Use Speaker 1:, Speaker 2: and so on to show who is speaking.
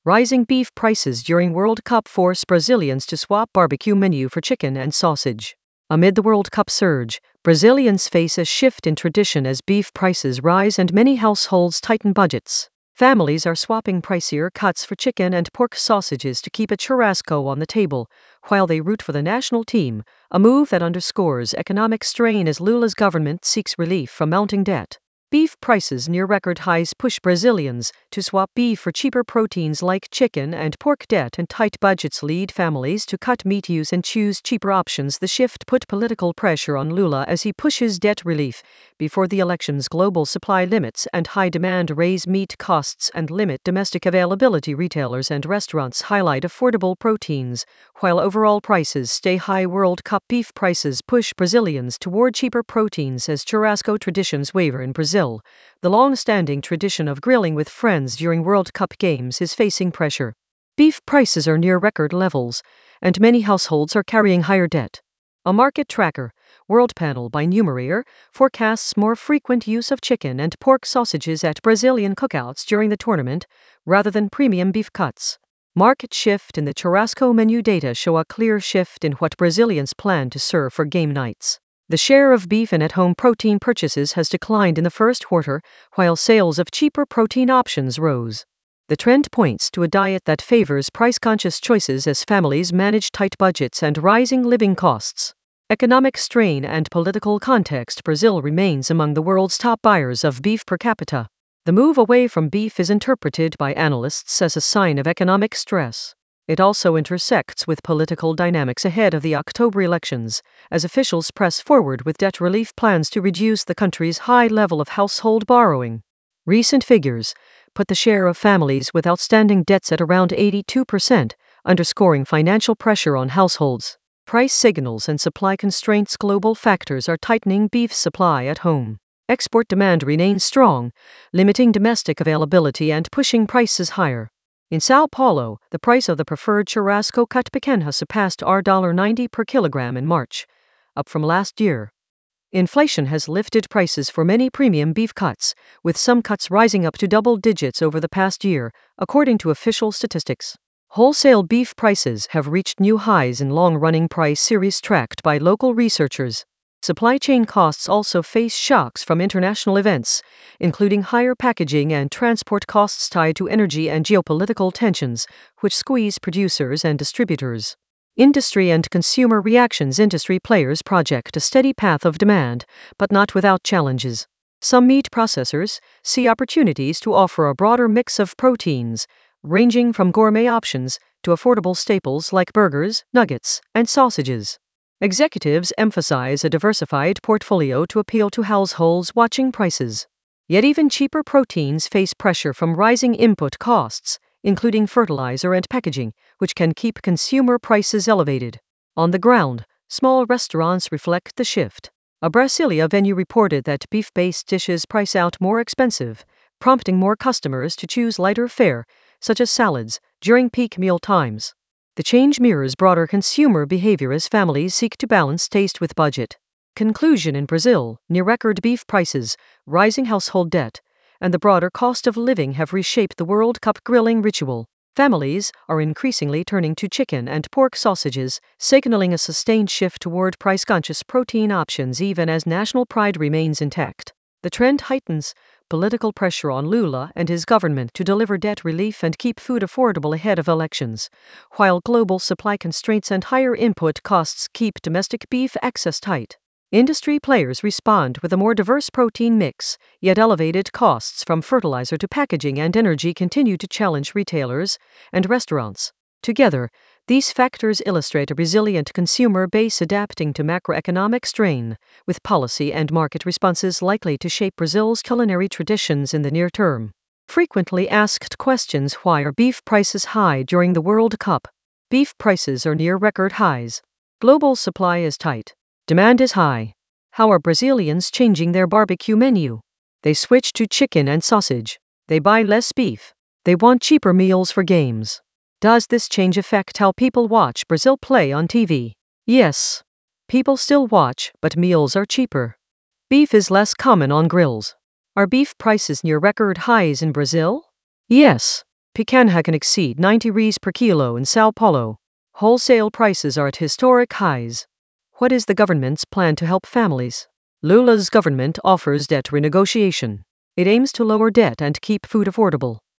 Speaker 1: Rising beef prices during World Cup force Brazilians to swap barbecue menu for chicken and sausage. Amid the World Cup surge, Brazilians face a shift in tradition as beef prices rise and many households tighten budgets. Families are swapping pricier cuts for chicken and pork sausages to keep a churrasco on the table, while they root for the national team, a move that underscores economic strain as Lula's government seeks relief from mounting debt. Beef prices near record highs push Brazilians to swap beef for cheaper proteins like chicken and pork. Debt and tight budgets lead families to cut meat use and choose cheaper options. The shift put political pressure on Lula as he pushes debt relief before the elections. Global supply limits and high demand raise meat costs and limit domestic availability. Retailers and restaurants highlight affordable proteins, while overall prices stay high. World Cup beef prices push Brazilians toward cheaper proteins as churrasco traditions waver in Brazil. The long-standing tradition of grilling with friends during World Cup games is facing pressure. Beef prices are near record levels, and many households are carrying higher debt. A market tracker, Worldpanel by Numeraire, forecasts more frequent use of chicken and pork sausages at Brazilian cookouts during the tournament, rather than premium beef cuts. Market shift in the churrasco menu data show a clear shift in what Brazilians plan to serve for game nights. The share of beef and at-home protein purchases has declined in the first quarter, while sales of cheaper protein options rose. The trend points to a diet that favors price-conscious choices as families manage tight budgets and rising living costs. Economic strain and political context. Brazil remains among the world's top buyers of beef per capita. The move away from beef is interpreted by analysts as a sign of economic stress. It also intersects with political dynamics ahead of the October elections, as officials press forward with debt relief plans to reduce the country's high level of household borrowing. Recent figures put the share of families with outstanding debts at around 82%, underscoring financial pressure on households. Price signals and supply constraints. Global factors are tightening beef supply at home. Export demand remains strong, limiting domestic availability and pushing prices higher. In Sao Paulo, the price of the preferred churrasco cut pequena surpassed $90 per kilogram in March, up from last year. Inflation has lifted prices for many premium beef cuts, with some cuts rising up to double digits over the past year, according to official statistics. Wholesale beef prices have reached new highs in long-running price series tracked by local researchers. Supply chain costs also face shocks from international events, including higher packaging and transport costs tied to energy and geopolitical tensions, which squeeze producers and distributors. Industry and consumer reactions. Industry players project a steady path of demand, but not without challenges. Some meat processors see opportunities to offer a broader mix of proteins, ranging from gourmet options to affordable staples like burgers, nuggets, and sausages. Executives emphasize a diversified portfolio to appeal to households watching prices. Yet even cheaper proteins face pressure from rising input costs, including fertilizer and packaging, which can keep consumer prices elevated. On the ground, small restaurants reflect the shift. A Brasilia venue reported that beef-based dishes price out more expensive, prompting more customers to choose lighter fare, such as salads, during peak meal times. The change mirrors broader consumer behavior as families seek to balance taste with budget. Conclusion. In Brazil, near-record beef prices, rising household debt, and the broader cost of living have reshaped the World Cup grilling ritual. Families are increasingly turning to chicken and pork sausages, signaling a sustained shift toward price-conscious protein options even as national pride remains intact. The trend heightens political pressure on Lula and his government to deliver debt relief and keep food affordable ahead of elections, while global supply constraints and higher input costs keep domestic beef access tight. Industry players respond with a more diverse protein mix, yet elevated costs from fertilizer to packaging and energy continue to challenge retailers and restaurants. Together, these factors illustrate a resilient consumer base adapting to macroeconomic strain, with policy and market responses likely to shape Brazil's culinary traditions in the near term. Frequently asked questions. Why are beef prices high during the World Cup? Beef prices are near record highs. Global supply is tight. Demand is high. How are Brazilians changing their barbecue menu? They switch to chicken and sausage. They buy less beef. They want cheaper meals for games. Does this change affect how people watch Brazil play on TV? Yes. People still watch, but meals are cheaper. Beef is less common on grills. Are beef prices near record highs in Brazil? Yes. Picanha can exceed 90 reais per kilo in Sao Paulo. Wholesale prices are at historic highs. What is the government's plan to help families? Lula's government offers debt renegotiation. It aims to lower debt and keep food affordable.